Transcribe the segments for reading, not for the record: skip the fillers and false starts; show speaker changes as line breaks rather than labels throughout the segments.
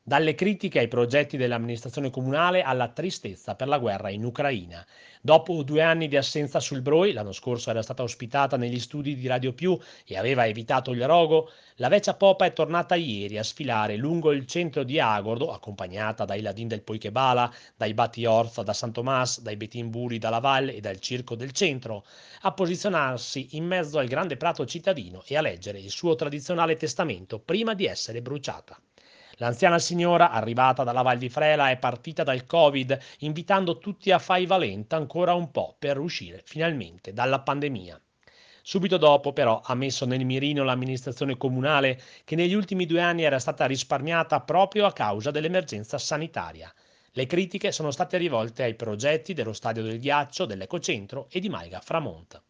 Dalle critiche ai progetti dell'amministrazione comunale alla tristezza per la guerra in Ucraina. Dopo 2 anni di assenza sul Broi, l'anno scorso era stata ospitata negli studi di Radio Più e aveva evitato il rogo, la vecchia popa è tornata ieri a sfilare lungo il centro di Agordo, accompagnata dai ladin del Poikebala, dai Bati Orza da San Tomás, dai Betimburi dalla Valle e dal Circo del Centro, a posizionarsi in mezzo al grande prato cittadino e a leggere il suo tradizionale testamento prima di essere bruciata. L'anziana signora, arrivata dalla Val di Frela, è partita dal Covid, invitando tutti a fai valenta ancora un po' per uscire finalmente dalla pandemia. Subito dopo, però, ha messo nel mirino l'amministrazione comunale che negli ultimi 2 anni era stata risparmiata proprio a causa dell'emergenza sanitaria. Le critiche sono state rivolte ai progetti dello Stadio del Ghiaccio, dell'Ecocentro e di Maiga Framonte.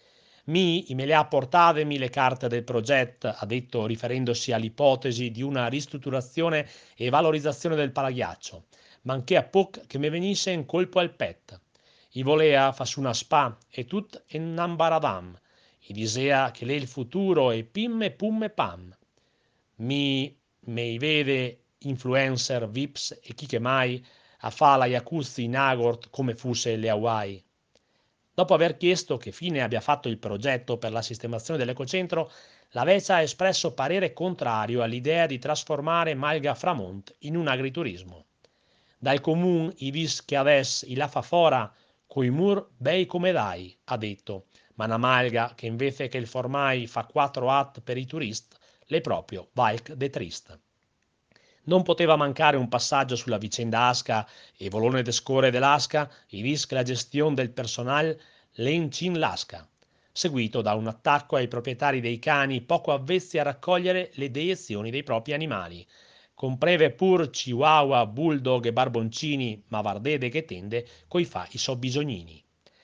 Me le ha portatemi le carte del progetto, ha detto riferendosi all'ipotesi di una ristrutturazione e valorizzazione del palaghiaccio, ma anche a poc che mi venisse in colpo al pet. I volea fa su una spa e tut en nambaradam, i disea che lei il futuro e pim e pum e pam. Me i vede influencer, vips e chi che mai a fa la jacuzzi in Agort come fosse le Hawaii. Dopo aver chiesto che fine abbia fatto il progetto per la sistemazione dell'ecocentro, la VECA ha espresso parere contrario all'idea di trasformare Malga Framont in un agriturismo. Dal comune i dis che adesso la fa fora coi mur bei come dai, ha detto, ma una Malga che invece che il formai fa 4 per i turisti, le proprio Valk de Trist. Non poteva mancare un passaggio sulla vicenda Asca e Volone de Score dell'Asca, i rischi la gestione del personale Lencin Lasca, seguito da un attacco ai proprietari dei cani poco avvezzi a raccogliere le deiezioni dei propri animali, con preve pur chihuahua, bulldog e barboncini, ma vardede che tende, coi fa i so bisognini.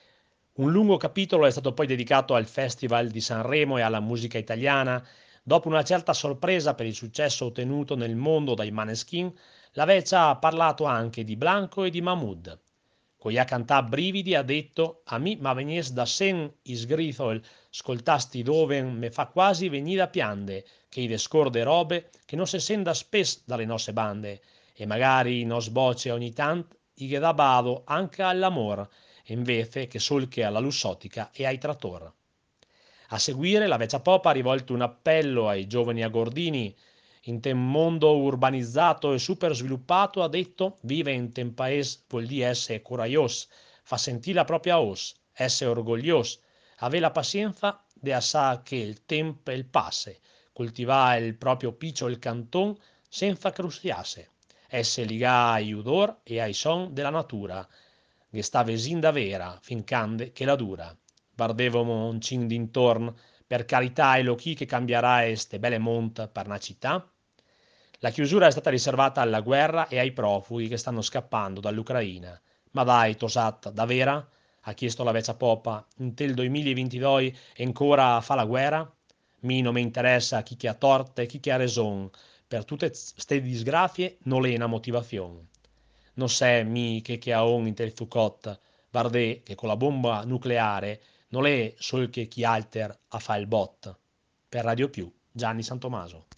Un lungo capitolo è stato poi dedicato al Festival di Sanremo e alla musica italiana. Dopo una certa sorpresa per il successo ottenuto nel mondo dai Maneskin, la Veccia ha parlato anche di Blanco e di Mahmood. Con gli cantà brividi ha detto a mi ma venies da sen isgrizol, scoltasti dove me fa quasi venire a piande, che i descorde robe che non se senda spes dalle nostre bande, e magari nos voce ogni tant i che da bado anche all'amor, invece che sol che alla lussotica e ai trattor. A seguire la Vecchia Popa ha rivolto un appello ai giovani agordini. In un mondo urbanizzato e super sviluppato, ha detto, vive in un paese vuol dire essere coraggioso, fa sentire la propria os, essere orgoglioso, avere la pazienza de assà che il tempo il passe, coltivare il proprio piccio il canton senza crustiasse, essere ligà ai udor e ai son della natura, che sta vesin da vera, fincande che la dura. Bardevamo un cin d'intorno, per carità e lo chi che cambierà este belle mont per una città? La chiusura è stata riservata alla guerra e ai profughi che stanno scappando dall'Ucraina. Ma dai, Tosat, davvera? Ha chiesto la vecchia Popa. In tel 2022 e ancora fa la guerra? Mi non mi interessa chi che ha torto e chi che ha ragione. Per tutte ste disgrafie non è una motivazione. Non sai mi che ha on in tel Zucot, Vardè che con la bomba nucleare non è solo che chi alter a fa il bot. Per Radio Più, Gianni Santomaso.